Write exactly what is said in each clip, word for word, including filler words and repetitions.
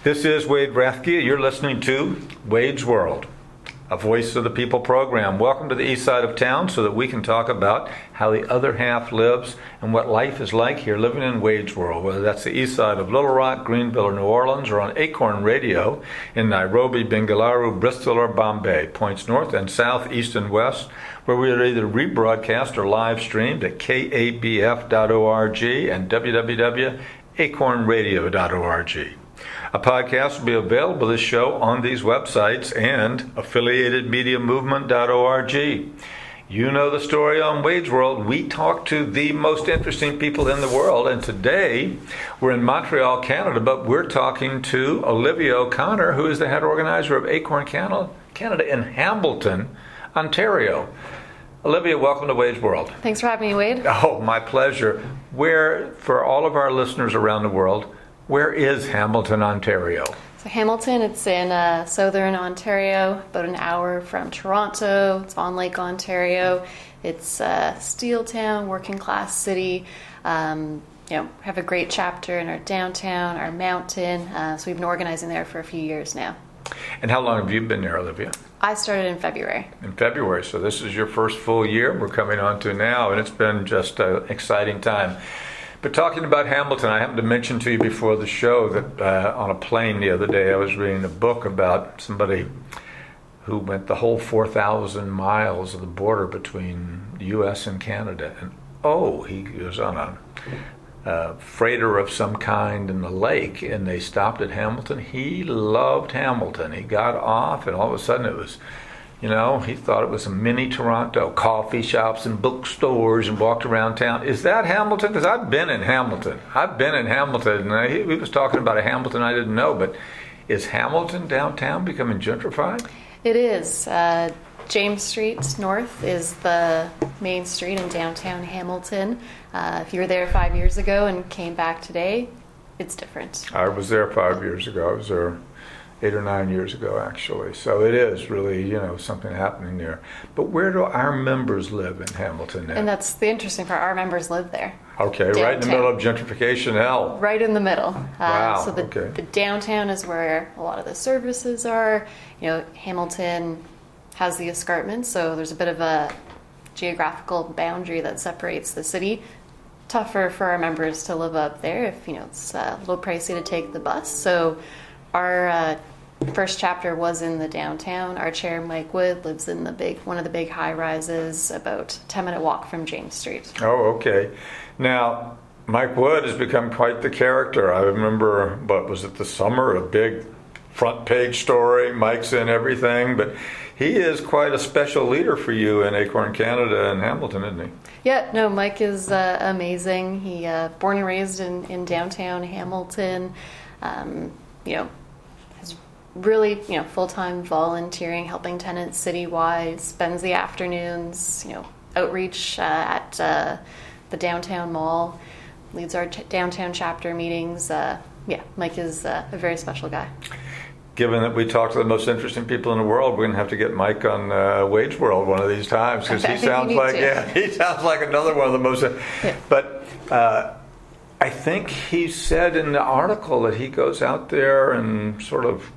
This is Wade Rathke. You're listening to Wade's World, a Voice of the People program. Welcome to the east side of town so that we can talk about how the other half lives and what life is like here living in Wade's World, whether that's the east side of Little Rock, Greenville, or New Orleans, or on Acorn Radio in Nairobi, Bengaluru, Bristol, or Bombay, points north and south, east and west, where we are either rebroadcast or live streamed at K A B F dot org and w w w dot acorn radio dot org. A podcast will be available, this show, on these websites and affiliated media movement dot org. You know the story on Wade's World. We talk to the most interesting people in the world, and today we're in Montreal, Canada, but we're talking to Olivia O'Connor, who is the head organizer of Acorn Canada, Canada in Hamilton, Ontario. Olivia, welcome to Wade's World. Thanks for having me, Wade. Oh, my pleasure. Where, for all of our listeners around the world, where is Hamilton, Ontario? So Hamilton, it's in uh, southern Ontario, about an hour from Toronto. It's on Lake Ontario. It's a steel town, working class city. Um, you know, have a great chapter in our downtown, our mountain. Uh, so we've been organizing there for a few years now. And how long have you been there, Olivia? I started in February. In February, so this is your first full year we're coming on to now, and it's been just an exciting time. But talking about Hamilton, I happened to mention to you before the show that uh, on a plane the other day I was reading a book about somebody who went the whole four thousand miles of the border between the U S and Canada. And oh, he was on a uh, freighter of some kind in the lake, and they stopped at Hamilton. He loved Hamilton. He got off, and all of a sudden it was, you know, he thought it was a mini Toronto, coffee shops and bookstores, and walked around town. Is that Hamilton? Because I've been in Hamilton. I've been in Hamilton, and I, he was talking about a Hamilton I didn't know, but is Hamilton downtown becoming gentrified? It is. Uh, James Street North is the main street in downtown Hamilton. Uh, if you were there five years ago and came back today, it's different. I was there five years ago. I was there eight or nine years ago, actually. So it is really, you know, something happening there. But where do our members live in Hamilton now? And that's the interesting part. Our members live there. Okay, downtown. Right in the middle of gentrification hell. Right in the middle. Uh, wow, so the, okay. the downtown is where a lot of the services are. You know, Hamilton has the escarpment, so there's a bit of a geographical boundary that separates the city. Tougher for our members to live up there if, you know, it's a little pricey to take the bus. So our uh, first chapter was in the downtown. Our chair, Mike Wood, lives in the big one of the big high rises, about a ten minute walk from James Street. Oh, okay. Now, Mike Wood has become quite the character. I remember, what was it, the summer, a big front page story, Mike's in everything, but he is quite a special leader for you in Acorn Canada and Hamilton, isn't he? Yeah, no, Mike is uh, amazing. He uh, born and raised in, in downtown Hamilton. Um, you know, has really, you know, full-time volunteering, helping tenants citywide, spends the afternoons, you know, outreach uh, at uh, the downtown mall, leads our t- downtown chapter meetings. Uh, yeah, Mike is uh, a very special guy. Given that we talk to the most interesting people in the world, we're going to have to get Mike on uh, Wade's World one of these times, because he sounds like to. yeah, he sounds like another one of the most. Yeah. But uh, I think he said in the article that he goes out there and sort of,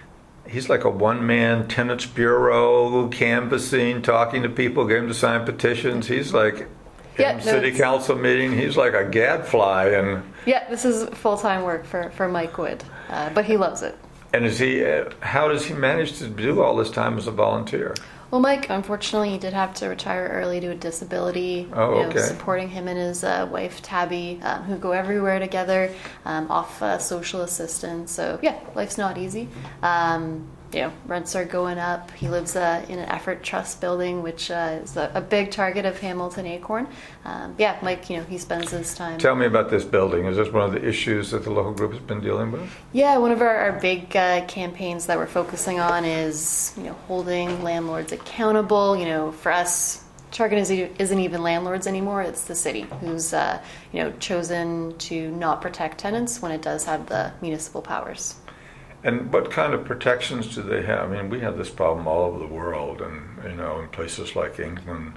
he's like a one-man tenants bureau, canvassing, talking to people, getting them to sign petitions. He's like yeah, in no, city council meeting. He's like a gadfly, and yeah, this is full-time work for for Mike Wood, uh, but he loves it. And is he? Uh, how does he manage to do all this time as a volunteer? Well, Mike, unfortunately, he did have to retire early due to disability. Oh, you know, okay. Supporting him and his uh, wife, Tabby, um, who go everywhere together, um, off uh, social assistance. So, yeah, life's not easy. Um, you know, rents are going up. He lives uh, in an Effort Trust building, which uh, is a, a big target of Hamilton Acorn. Um, yeah, Mike, you know, he spends his time. Tell me about this building. Is this one of the issues that the local group has been dealing with? Yeah, one of our, our big uh, campaigns that we're focusing on is, you know, holding landlords accountable. You know, for us, target is, isn't even landlords anymore. It's the city who's, uh, you know, chosen to not protect tenants when it does have the municipal powers. And what kind of protections do they have? I mean, we have this problem all over the world, and you know, in places like England,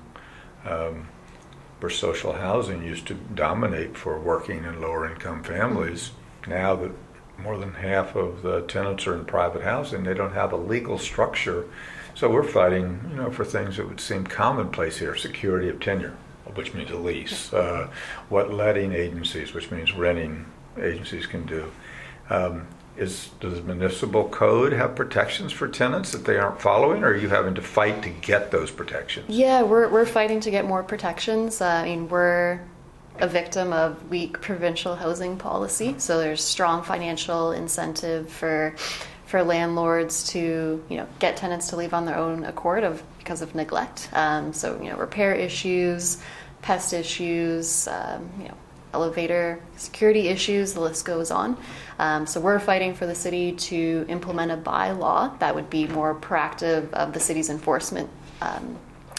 um, where social housing used to dominate for working and lower income families. Now that more than half of the tenants are in private housing. They don't have a legal structure. So we're fighting, you know, for things that would seem commonplace here: security of tenure, which means a lease, uh, what letting agencies, which means renting agencies, can do. Um, is does the municipal code have protections for tenants that they aren't following, or are you having to fight to get those protections? Yeah, we're we're fighting to get more protections. Uh, I mean, we're a victim of weak provincial housing policy, so there's strong financial incentive for for landlords to, you know, get tenants to leave on their own accord of because of neglect. Um, so, you know, repair issues, pest issues, um, you know, elevator security issues, the list goes on. Um, so we're fighting for the city to implement a bylaw that would be more proactive of the city's enforcement um,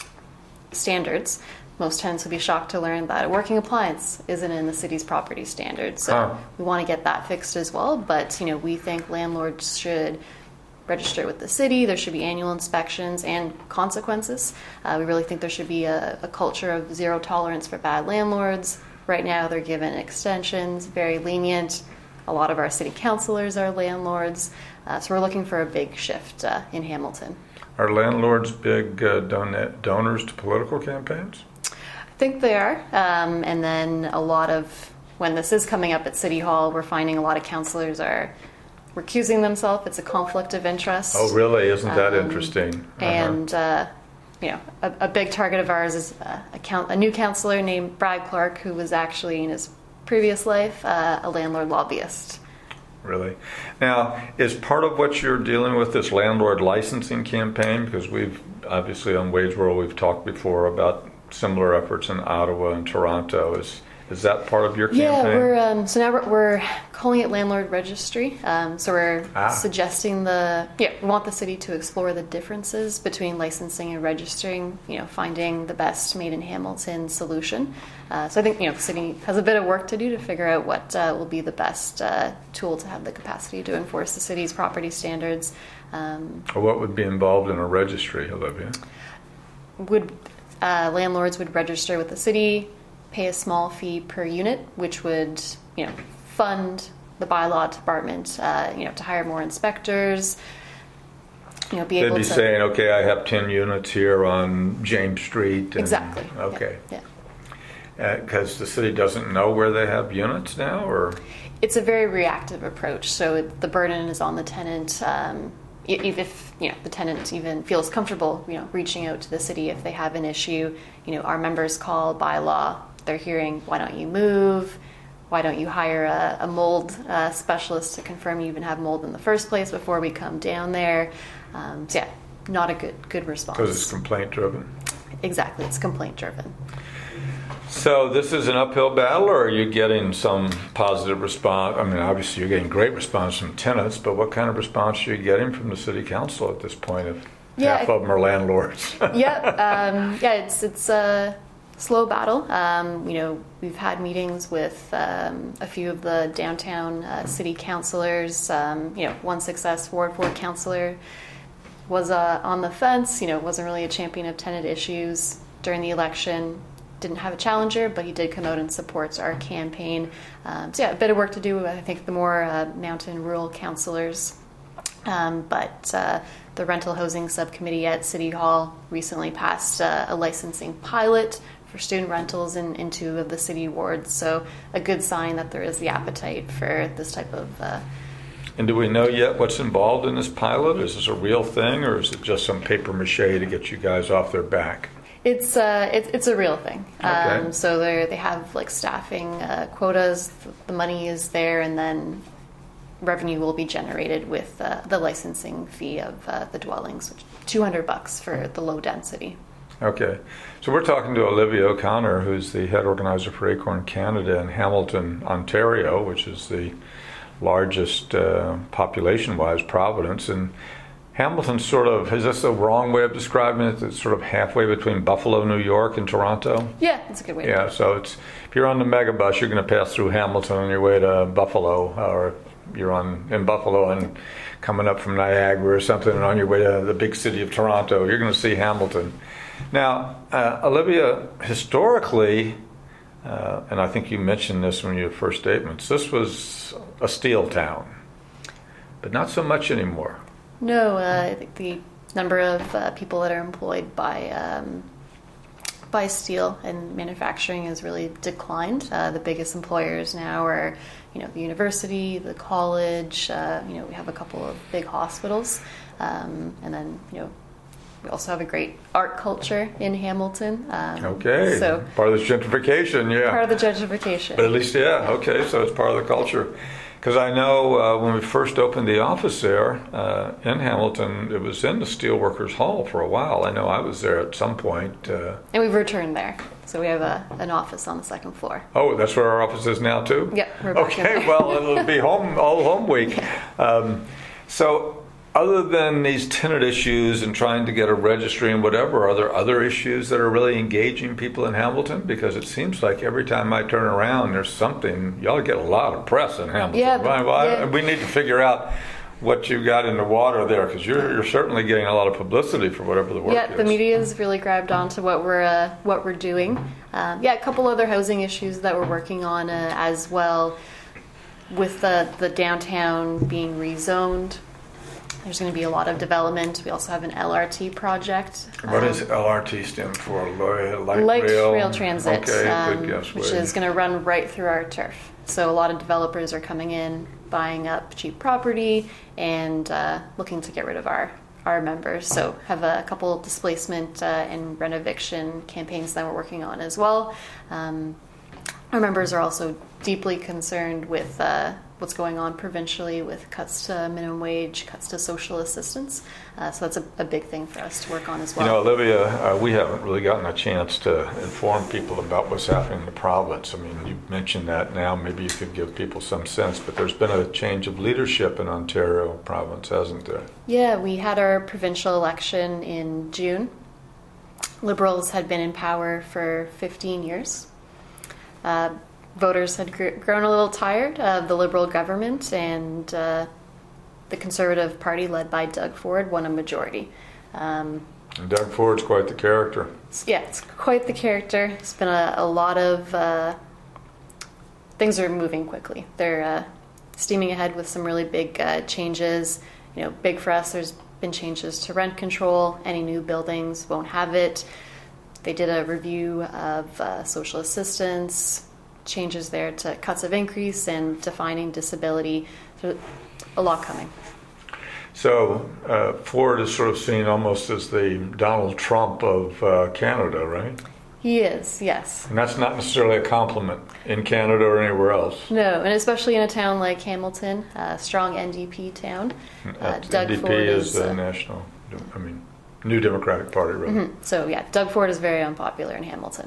standards. Most tenants would be shocked to learn that a working appliance isn't in the city's property standards. So huh. we want to get that fixed as well. But, you know, we think landlords should register with the city. There should be annual inspections and consequences. Uh, we really think there should be a, a culture of zero tolerance for bad landlords. Right now, they're given extensions, very lenient. A lot of our city councilors are landlords. Uh, so we're looking for a big shift uh, in Hamilton. Are landlords big uh, don- donors to political campaigns? I think they are. Um, and then a lot of, when this is coming up at City Hall, we're finding a lot of councilors are recusing themselves. It's a conflict of interest. Oh, really? Isn't that um, interesting? Uh-huh. And, uh, you know, a, a big target of ours is a, a, count, a new councilor named Brad Clark, who was actually in his previous life uh, a landlord lobbyist. Really? Now, is part of what you're dealing with this landlord licensing campaign? Because we've, obviously on Wage World, we've talked before about similar efforts in Ottawa and Toronto. Is is that part of your campaign? Yeah, we're um, so now we're, we're calling it landlord registry. Um, so we're ah. suggesting the yeah we want the city to explore the differences between licensing and registering. You know, finding the best made in Hamilton solution. Uh, so I think, you know, the city has a bit of work to do to figure out what uh, will be the best uh, tool to have the capacity to enforce the city's property standards. Um, what would be involved in a registry, Olivia? Would uh, landlords would register with the city, pay a small fee per unit, which would, you know, fund the bylaw department, uh, you know, to hire more inspectors. You know, be They'd able be to saying, okay, I have ten units here on James Street. And, exactly. Okay. Yeah. Because uh, the city doesn't know where they have units now, or it's a very reactive approach. So it, the burden is on the tenant. Um, if you know the tenant even feels comfortable, you know, reaching out to the city if they have an issue. You know, our members call by law. They're hearing, why don't you move? Why don't you hire a, a mold uh, specialist to confirm you even have mold in the first place before we come down there? Um, so yeah, not a good good response. Because it's complaint driven. Exactly, it's complaint driven. So this is an uphill battle, or are you getting some positive response? I mean, obviously you're getting great response from tenants, but what kind of response are you getting from the city council at this point if yeah, half of them are landlords? yeah, um, yeah, it's it's a slow battle. Um, you know, we've had meetings with um, a few of the downtown uh, city councilors. Um, you know, one Success Ward four councilor was uh, on the fence. You know, wasn't really a champion of tenant issues during the election. Didn't have a challenger, but he did come out and supports our campaign. Um, so yeah, a bit of work to do. I think the more uh, mountain rural councillors. Um, but uh, the rental housing subcommittee at City Hall recently passed uh, a licensing pilot for student rentals in, in two of the city wards. So a good sign that there is the appetite for this type of. Uh, and do we know yet what's involved in this pilot? Is this a real thing, or is it just some paper mache to get you guys off their back? It's uh, it's it's a real thing. Okay. Um, so they they have like staffing uh, quotas. The money is there, and then revenue will be generated with uh, the licensing fee of uh, the dwellings, which two hundred bucks for the low density. Okay, so we're talking to Olivia O'Connor, who's the head organizer for Acorn Canada in Hamilton, Ontario, which is the largest uh, population-wise province. And Hamilton's sort of, is this the wrong way of describing it? It's sort of halfway between Buffalo, New York, and Toronto? Yeah, that's a good way. Yeah, so it's if you're on the megabus, you're going to pass through Hamilton on your way to Buffalo, or you're on in Buffalo and coming up from Niagara or something, and on your way to the big city of Toronto, you're going to see Hamilton. Now, uh, Olivia, historically, uh, and I think you mentioned this in your first statements, this was a steel town. but not so much anymore. No, uh, I think the number of uh, people that are employed by um, by steel and manufacturing has really declined. Uh, the biggest employers now are, you know, the university, the college. Uh, you know, we have a couple of big hospitals, um, and then you know, we also have a great art culture in Hamilton. Um, Okay, so part of this gentrification, yeah. part of the gentrification. But at least, yeah, okay, so it's part of the culture. Because I know uh, when we first opened the office there uh, in Hamilton, it was in the Steelworkers Hall for a while. I know I was there at some point. Uh, And we've returned there. So we have a, an office on the second floor. oh, that's where our office is now, too? Yep, we're back in Okay, there. well, it'll be home all home week. Um, so, other than these tenant issues and trying to get a registry and whatever, are there other issues that are really engaging people in Hamilton? Because it seems like every time I turn around, there's something. Y'all get a lot of press in Hamilton. Yeah, Well, I- yeah. we need to figure out what you've got in the water there, because you're, you're certainly getting a lot of publicity for whatever the work Yeah, is. the media's really grabbed onto what we're uh, what we're doing. Um, yeah, a couple other housing issues that we're working on uh, as well, with the the downtown being rezoned. There's going to be a lot of development. We also have an L R T project. What um, does L R T stand for? Light, light, Light rail? rail transit, Okay, um, good guess. which Wade. is going to run right through our turf. So a lot of developers are coming in, buying up cheap property, and uh, looking to get rid of our our members. So have a couple displacement uh, and renoviction campaigns that we're working on as well. Um, our members are also deeply concerned with uh, what's going on provincially with cuts to minimum wage, cuts to social assistance. Uh, so that's a, a big thing for us to work on as well. You know, Olivia, uh, we haven't really gotten a chance to inform people about what's happening in the province. I mean, you mentioned that now. Maybe you could give people some sense, but there's been a change of leadership in Ontario province, hasn't there? Yeah, we had our provincial election in June. Liberals had been in power for fifteen years. Uh, voters had gr- grown a little tired of the Liberal government, and uh, the Conservative Party, led by Doug Ford, won a majority. Um, And Doug Ford's quite the character. it's- yeah, it's quite the character. It's been a, a lot of uh, things are moving quickly. They're uh, steaming ahead with some really big uh, changes. You know, big for us. There's been changes to rent control. Any new buildings won't have it. They did a review of uh, social assistance, changes there to cuts of increase and defining disability. So a lot coming. So uh, Ford is sort of seen almost as the Donald Trump of uh, Canada, right? He is, yes. And that's not necessarily a compliment in Canada or anywhere else. No, and especially in a town like Hamilton, a strong N D P town. Uh, Doug N D P Ford is is the uh, national, I mean, New Democratic Party, really. mhm. So yeah, Doug Ford is very unpopular in Hamilton.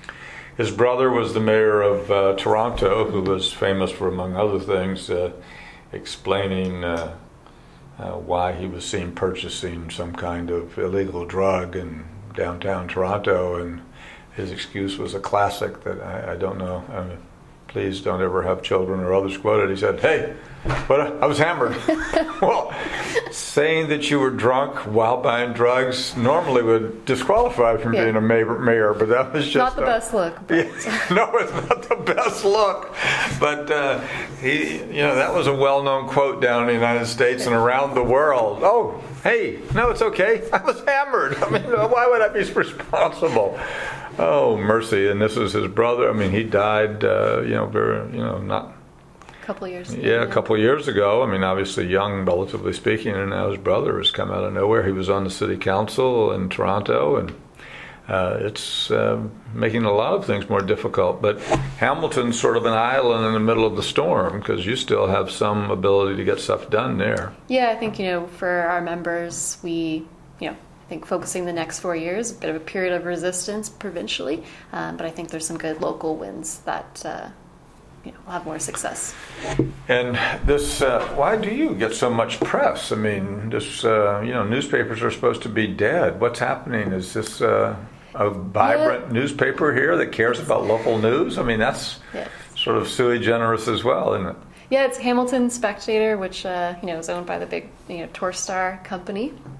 His brother was the mayor of uh, Toronto, who was famous for, among other things, uh, explaining uh, uh, why he was seen purchasing some kind of illegal drug in downtown Toronto, and his excuse was a classic that I, I don't know. I mean, please don't ever have children or others quoted. He said, "Hey, but I was hammered." Well, saying that you were drunk while buying drugs normally would disqualify you from Yeah. being a mayor, mayor, but that was just Not the a- best look. But yeah, no, it's not the best look. But uh, he, you know, that was a well-known quote down in the United States and around the world. Oh, hey, no, it's okay. I was hammered. I mean, why would I be responsible? Oh, mercy. And this is his brother. I mean, he died, uh, you know, very, you know, not. a couple years ago. Yeah, a couple of years ago. I mean, obviously young, relatively speaking, and now his brother has come out of nowhere. He was on the city council in Toronto, and uh, it's uh, making a lot of things more difficult. But Hamilton's sort of an island in the middle of the storm, because you still have some ability to get stuff done there. Yeah, I think, you know, for our members, we, you know, I think focusing the next four years, a bit of a period of resistance provincially, um, but I think there's some good local wins that, uh, you know, will have more success. And this, uh, why do you get so much press? I mean, this, uh, you know, newspapers are supposed to be dead. What's happening? Is this uh, a vibrant Yeah. newspaper here that cares about local news? I mean, that's Yeah. sort of sui generis as well, isn't it? Yeah, it's Hamilton Spectator, which, uh, you know, is owned by the big, you know, Torstar company.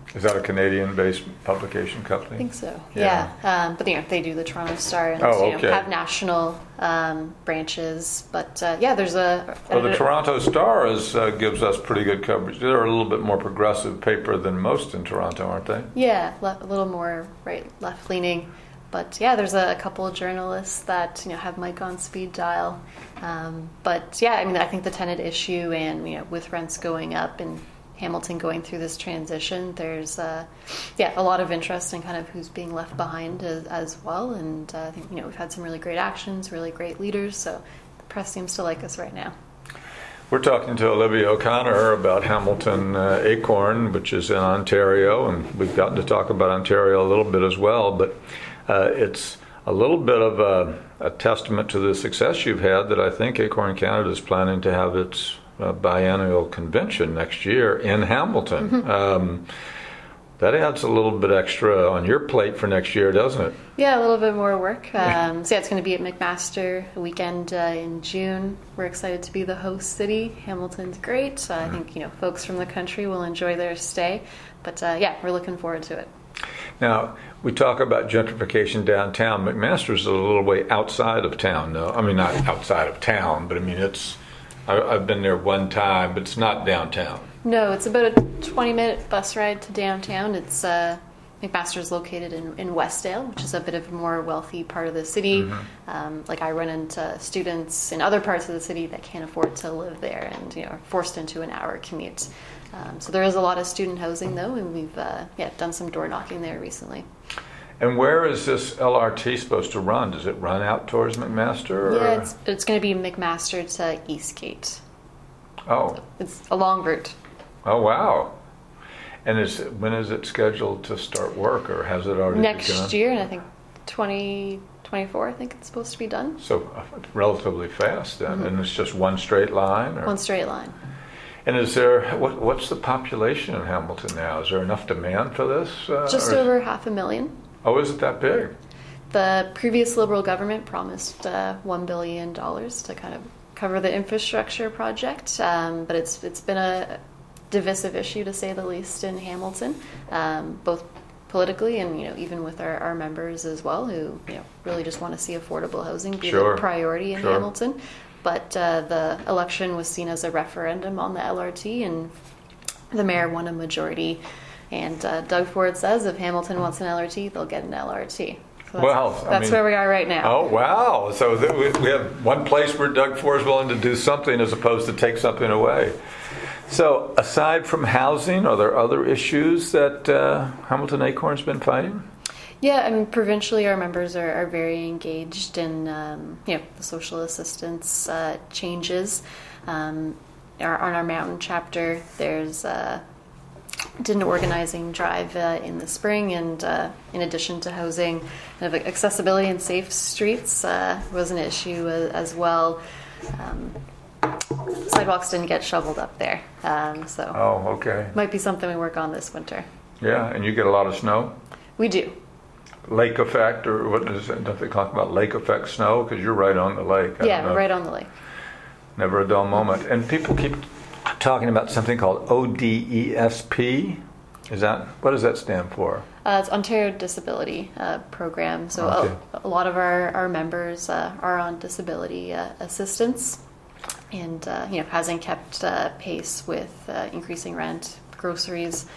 Is that a Canadian-based publication company? I think so. Yeah. Yeah, um, but you know they do the Toronto Star and Oh, you know, okay. have national um, branches. But uh, yeah, there's a. Well, the Toronto Star is, uh, gives us pretty good coverage. They're a little bit more progressive paper than most in Toronto, aren't they? Yeah, le- a little more right, left leaning. But yeah, there's a, a couple of journalists that you know have Mike on speed dial. Um, but yeah, I mean, I think the tenant issue and you know with rents going up and Hamilton going through this transition, there's uh, yeah a lot of interest in kind of who's being left behind as, as well. And uh, I think you know we've had some really great actions, really great leaders. So the press seems to like us right now. We're talking to Olivia O'Connor about Hamilton uh, Acorn, which is in Ontario, and we've gotten to talk about Ontario a little bit as well. But uh, it's a little bit of a, a testament to the success you've had that I think Acorn Canada is planning to have its uh, biennial convention next year in Hamilton. Mm-hmm. Um, that adds a little bit extra on your plate for next year, doesn't it? Yeah, a little bit more work. Um, so yeah, it's going to be at McMaster a weekend uh, in June. We're excited to be the host city. Hamilton's great. Uh, I think you know folks from the country will enjoy their stay. But uh, yeah, we're looking forward to it. Now, we talk about gentrification downtown. McMaster's a little way outside of town, though. I mean, not outside of town, but I mean, it's. I, I've been there one time, but it's not downtown. No, it's about a twenty-minute bus ride to downtown. It's uh, McMaster's located in, in Westdale, which is a bit of a more wealthy part of the city. Mm-hmm. Um, like I run into students in other parts of the city that can't afford to live there and you know are forced into an hour commute. Um, so there is a lot of student housing though, and we've uh, yeah done some door knocking there recently. And where is this L R T supposed to run? Does it run out towards McMaster? Or? Yeah, it's, it's going to be McMaster to Eastgate. Oh. So it's a long route. Oh, wow. And is when is it scheduled to start work, or has it already Next begun? year, and I think twenty twenty-four, I think it's supposed to be done. So uh, relatively fast then, mm-hmm. And it's just one straight line? Or? One straight line. And is there, what, what's the population in Hamilton now? Is there enough demand for this? Uh, just or? over half a million. Oh, is it that big? The previous Liberal government promised uh, one billion dollars to kind of cover the infrastructure project, um, but it's it's been a divisive issue to say the least in Hamilton, um, both politically and you know even with our, our members as well, who you know really just want to see affordable housing be sure. the priority in sure. Hamilton. But uh, the election was seen as a referendum on the L R T, and the mayor won a majority. And uh, Doug Ford says if Hamilton wants an L R T, they'll get an L R T. So that's, well, that's I mean, where we are right now. Oh, wow. So th- we, we have one place where Doug Ford is willing to do something as opposed to take something away. So aside from housing, are there other issues that uh, Hamilton Acorn's been fighting? Yeah, I mean, provincially, our members are, are very engaged in, um, you know, the social assistance uh, changes. Um, our, on our mountain chapter, there's uh, did an organizing drive uh, in the spring, and uh, in addition to housing, kind of accessibility and safe streets uh, was an issue as, as well. Um, sidewalks didn't get shoveled up there, um, so oh, okay, might be something we work on this winter. Yeah, and you get a lot of snow? We do. Lake effect, or what is it? Don't they talk about lake effect snow? Because you're right on the lake. I Yeah, right on the lake. Never a dull moment. And people keep talking about something called O D E S P. Is that, what does that stand for? Uh, it's Ontario Disability uh, Program. So okay. a, a lot of our, our members uh, are on disability uh, assistance, and uh, you know hasn't kept uh, pace with uh, increasing rent, groceries.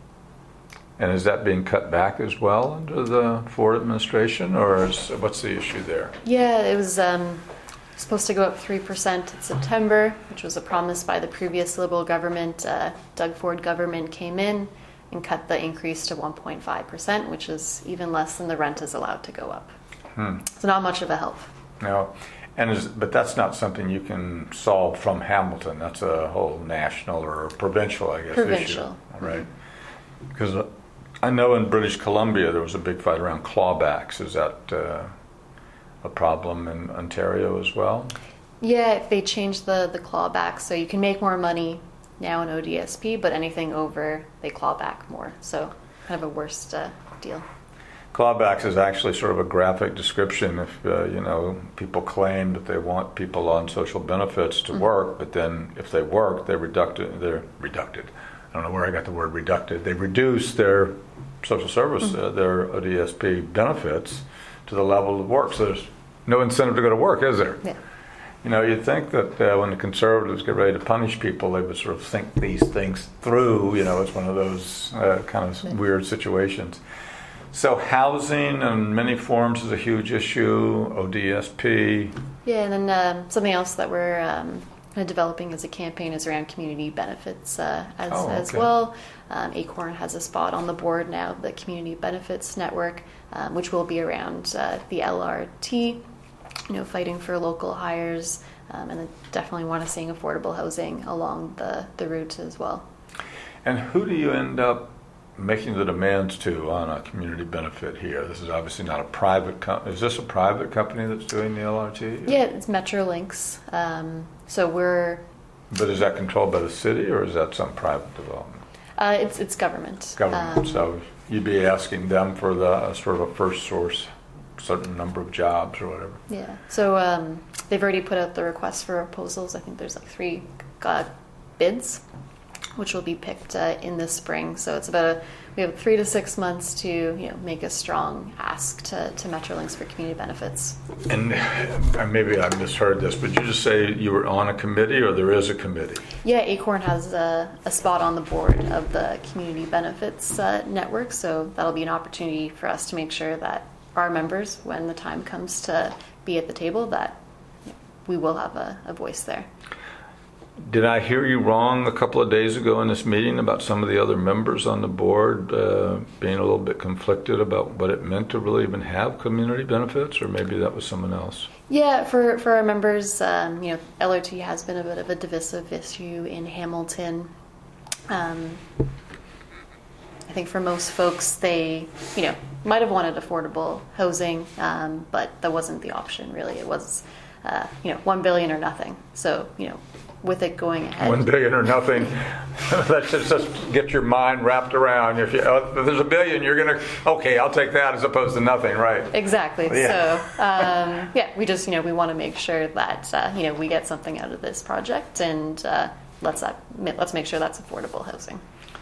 And is that being cut back as well under the Ford administration, or is, what's the issue there? Yeah, it was um, supposed to go up three percent in September, which was a promise by the previous Liberal government. Uh, Doug Ford government came in and cut the increase to one point five percent, which is even less than the rent is allowed to go up. Hmm. So not much of a help. No, and is, but that's not something you can solve from Hamilton. That's a whole national or provincial, I guess, provincial. issue. Right. Because uh, I know in British Columbia there was a big fight around clawbacks. Is that uh, a problem in Ontario as well? Yeah, if they change the, the clawback, so you can make more money now in O D S P, but anything over, they claw back more. So kind of a worse uh, deal. Clawbacks is actually sort of a graphic description. If uh, you know, people claim that they want people on social benefits to mm-hmm. work, but then if they work, they're reducted. They're reducted. I don't know where I got the word reducted. They reduced their social service, mm-hmm. uh, their O D S P benefits to the level of work. So there's no incentive to go to work, is there? Yeah. You know, you'd think that uh, when the conservatives get ready to punish people, they would sort of think these things through. You know, it's one of those uh, kind of yeah. weird situations. So housing in many forms is a huge issue, O D S P. Yeah, and then um, something else that we're um, kind of developing as a campaign is around community benefits uh, as, oh, okay. as well. Um, Acorn has a spot on the board now, the Community Benefits Network, um, which will be around uh, the L R T, you know, fighting for local hires, um, and then definitely want to seeing affordable housing along the, the route as well. And who do you end up making the demands to on a community benefit here? This is obviously not a private company. Is this a private company that's doing the L R T? Yeah, it's Metrolinx. Um, so we're... But is that controlled by the city, or is that some private development? Uh, it's it's government. Government. Um, so you'd be asking them for the uh, sort of a first source, certain number of jobs or whatever. Yeah. So um, they've already put out the request for proposals. I think there's like three uh, bids, which will be picked uh, in the spring. So it's about a, we have three to six months to you know make a strong ask to, to Metrolinx for community benefits. And uh, maybe I misheard this, but you just say you were on a committee, or there is a committee? Yeah, Acorn has a, a spot on the board of the community benefits uh, network, so that'll be an opportunity for us to make sure that our members, when the time comes to be at the table, that we will have a, a voice there. Did I hear you wrong a couple of days ago in this meeting about some of the other members on the board uh, being a little bit conflicted about what it meant to really even have community benefits, or maybe that was someone else? Yeah, for, for our members, um, you know, L R T has been a bit of a divisive issue in Hamilton. Um, I think for most folks, they, you know, might have wanted affordable housing, um, but that wasn't the option, really. It was, uh, you know, one billion or nothing. So, you know, with it going ahead. One billion or nothing. Let's just, just get your mind wrapped around. If, you, oh, if there's a billion, you're going to, okay, I'll take that as opposed to nothing, right? Exactly. Yeah. So, um, yeah, we just, you know, we want to make sure that, uh, you know, we get something out of this project, and uh, let's, uh, let's make sure that's affordable housing.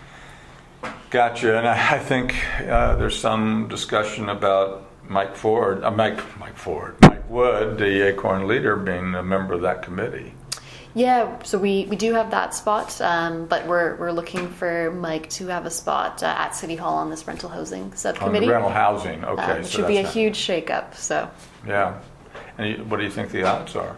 Gotcha. And I, I think uh, there's some discussion about Mike Ford, uh, Mike, Mike Ford, Mike Wood, the Acorn leader, being a member of that committee. Yeah, so we, we do have that spot, um, but we're we're looking for Mike to have a spot uh, at City Hall on this rental housing subcommittee. On the rental housing, okay. Um, it so should be a not... huge shakeup. So. Yeah, and you, what do you think the odds are?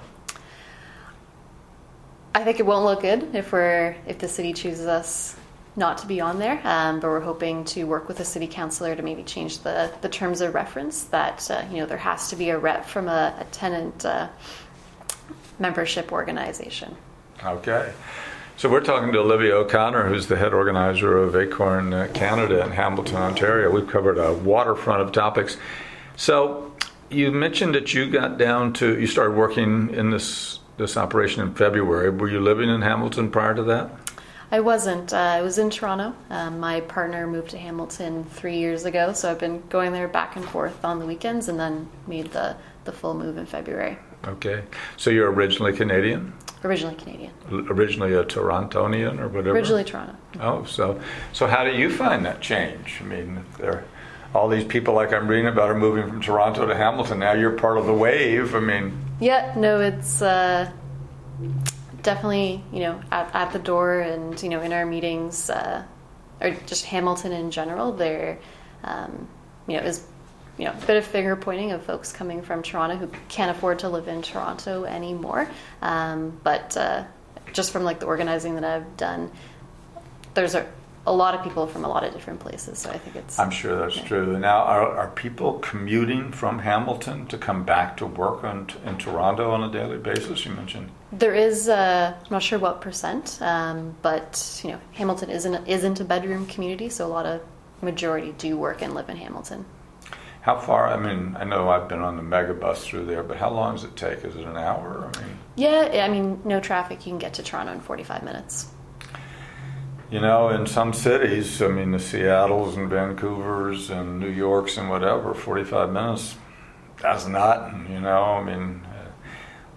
I think it won't look good if we're if the city chooses us not to be on there, um, but we're hoping to work with the city councilor to maybe change the the terms of reference. That uh, you know there has to be a rep from a, a tenant. Uh, membership organization. Okay. So we're talking to Olivia O'Connor, who's the head organizer of Acorn uh, Canada in Hamilton, Ontario. We've covered a waterfront of topics. So you mentioned that you got down to, you started working in this this operation in February. Were you living in Hamilton prior to that? I wasn't. Uh, I was in Toronto. Um, my partner moved to Hamilton three years ago, so I've been going there back and forth on the weekends, and then made the, the full move in February. Okay. So you're originally Canadian? Originally Canadian. L- originally a Torontonian or whatever? Originally Toronto. Oh, so so how do you find that change? I mean, there, all these people like I'm reading about are moving from Toronto to Hamilton. Now you're part of the wave. I mean... Yeah, no, it's uh, definitely, you know, at, at the door and, you know, in our meetings, uh, or just Hamilton in general, there, um, you know, is... you know, a bit of finger pointing of folks coming from Toronto who can't afford to live in Toronto anymore. Um, but uh, just from like the organizing that I've done, there's a, a lot of people from a lot of different places. So I think it's... I'm sure that's yeah. true. Now, are, are people commuting from Hamilton to come back to work on, in Toronto on a daily basis, you mentioned? There is, uh, I'm not sure what percent, um, but, you know, Hamilton isn't, isn't a bedroom community, so a lot of majority do work and live in Hamilton. How far, I mean, I know I've been on the mega bus through there, but how long does it take? Is it an hour? I mean, yeah, I mean, no traffic, you can get to Toronto in forty-five minutes. You know, in some cities, I mean, the Seattles and Vancouvers and New Yorks and whatever, forty-five minutes, that's nothing, you know, I mean, uh,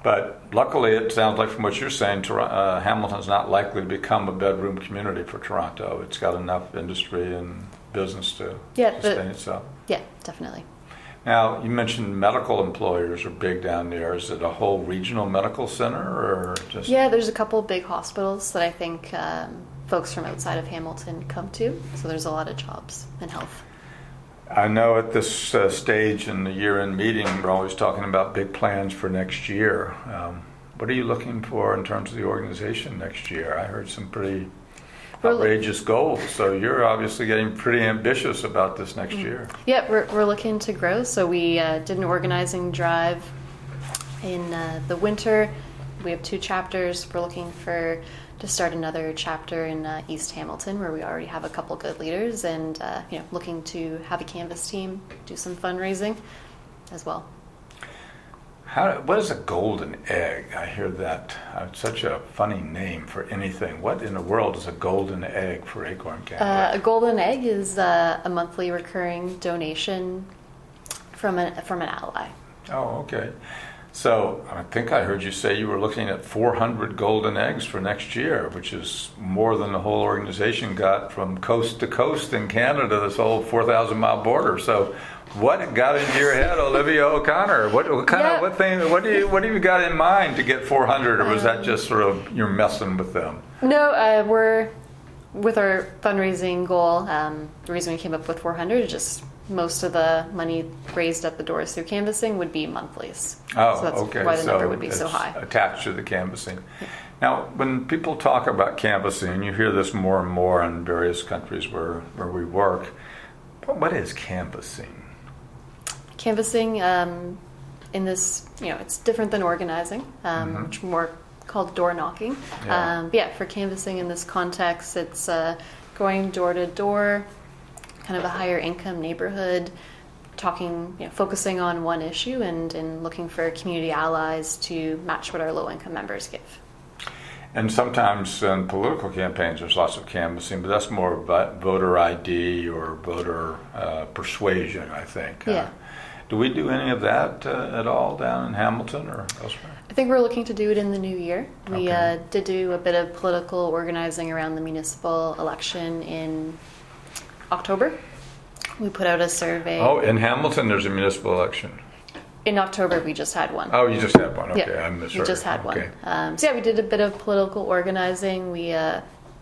But luckily, it sounds like from what you're saying, Tor- uh, Hamilton's not likely to become a bedroom community for Toronto. It's got enough industry and business to Yeah, the- sustain itself. Yeah, definitely. Now, you mentioned medical employers are big down there. Is it a whole regional medical center or just? Yeah, there's a couple big hospitals that I think um, folks from outside of Hamilton come to. So there's a lot of jobs in health. I know at this uh, stage in the year-end meeting, we're always talking about big plans for next year. Um, what are you looking for in terms of the organization next year? I heard some pretty We're outrageous goals, so you're obviously getting pretty ambitious about this next year. Yeah, we're, we're looking to grow. So we uh, did an organizing drive in uh, the winter. We have two chapters. We're looking for to start another chapter in uh, East Hamilton, where we already have a couple good leaders, and uh, you know, looking to have a canvas team, do some fundraising as well. How, what is a golden egg? I hear that. Uh, it's such a funny name for anything. What in the world is a golden egg for Acorn Canada? Uh, a golden egg is uh, a monthly recurring donation from a, from an ally. Oh, okay. So I think I heard you say you were looking at four hundred golden eggs for next year, which is more than the whole organization got from coast to coast in Canada, this whole four thousand mile border. So what got into your head, Olivia O'Connor? What, what kind Yeah. of what thing? What do you what have you got in mind to get four hundred, or was that just sort of you're messing with them? No, uh, we're with our fundraising goal. Um, the reason we came up with four hundred is just most of the money raised at the doors through canvassing would be monthlies. Oh, so that's okay. why the so number would be so it's high. attached to the canvassing. Now, when people talk about canvassing, you hear this more and more in various countries where, where we work. But what is canvassing? Canvassing um, in this, you know, it's different than organizing, um, Mhm. which more called door knocking. Yeah. Um, but yeah, for canvassing in this context, it's uh, going door to door, kind of a higher income neighborhood, talking, you know, focusing on one issue and, and looking for community allies to match what our low income members give. And sometimes in political campaigns, there's lots of canvassing, but that's more vo- voter I D or voter uh, persuasion, I think. Yeah. Uh, do we do any of that uh, at all down in Hamilton or elsewhere? I think we're looking to do it in the new year. We Okay. uh, did do a bit of political organizing around the municipal election in October. We put out a survey. Oh, in Hamilton, there's a municipal election. In October, we just had one. Oh, you just had one. Okay, yeah, I we misheard. just had one. Okay. Um, so yeah, we did a bit of political organizing. We uh,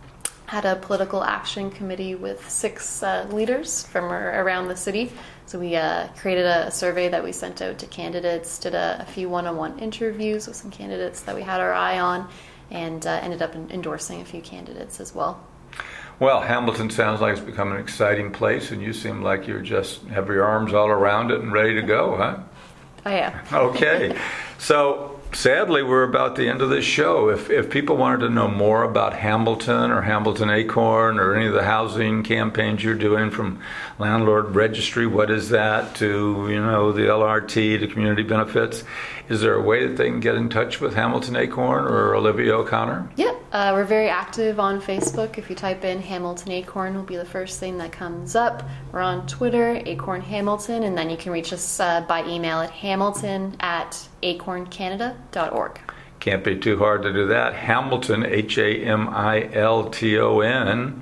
had a political action committee with six uh, leaders from ar- around the city. So we uh, created a survey that we sent out to candidates, did a, a few one-on-one interviews with some candidates that we had our eye on, and uh, ended up en- endorsing a few candidates as well. Well, Hamilton sounds like it's become an exciting place, and you seem like you're just have your arms all around it and ready to go, huh? I am. Okay. So, sadly, we're about the end of this show. If if people wanted to know more about Hamilton or Hamilton Acorn or any of the housing campaigns you're doing, from landlord registry, what is that, to, you know, the L R T, to community benefits, is there a way that they can get in touch with Hamilton Acorn or Olivia O'Connor? Yep, uh, we're very active on Facebook. If you type in Hamilton Acorn, will be the first thing that comes up. We're on Twitter, Acorn Hamilton, and then you can reach us uh, by email at hamilton at acorn canada dot org. Can't be too hard to do that. Hamilton, H A M I L T O N,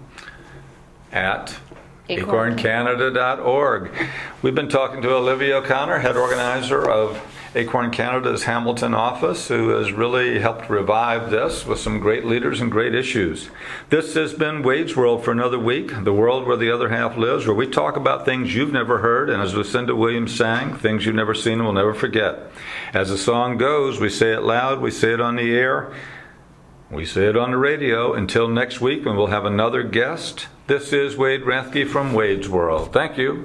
at acorn canada dot org. We've been talking to Olivia O'Connor, head organizer of Acorn Canada's Hamilton office, who has really helped revive this with some great leaders and great issues. This has been Wade's World for another week, the world where the other half lives, where we talk about things you've never heard, and as Lucinda Williams sang, things you've never seen and will never forget. As the song goes, we say it loud, we say it on the air, we say it on the radio. Until next week, when we'll have another guest, this is Wade Rathke from Wade's World. Thank you.